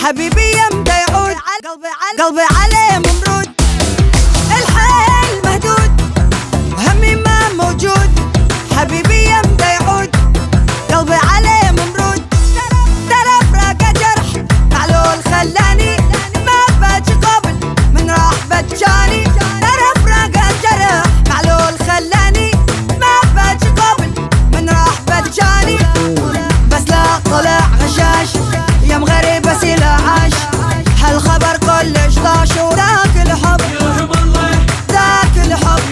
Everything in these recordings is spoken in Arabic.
حبيبي يمتى يعود قلبي عليه ممرود، الحال مهدود وهمي ما موجود. حبيبي يمتى يعود قلبي عليه ممرود، ترى فراقه جرح معلول خلاني ما بات قبل من راح بتجاني. ترى فراقه جرح معلول خلاني ما بات قبل من راح بتجاني. بس لا طلع غشاش يم غريب بس لا عاش، هالخبر كلش طاش وذاك الحب ذاك الحب.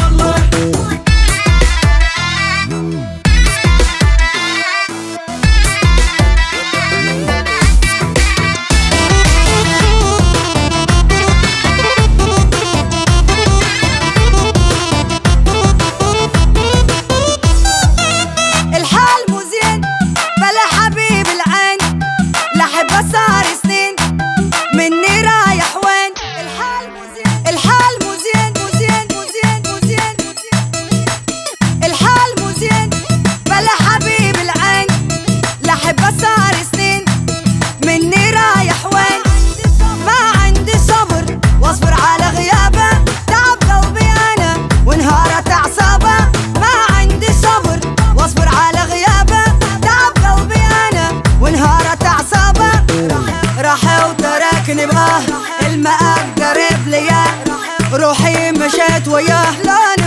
الحال مو زين بلا حبيب العين، لحب صار سنين مني رايح وين. الحال مو زين الحال مو زين مو زين مو زين مو زين. الحال مو زين بلا حبيب العين، لحب صار سنين مني رايح وين. ما عندي صبر واصبر على غيابه، تعب قلبي انا وانهارت اعصابه. ما عندي صبر واصبر على غيابه، تعب قلبي انا وانهارت اعصابه. راح وتركني بغاه المآب قريب لياه، روحي مشيت وياه لون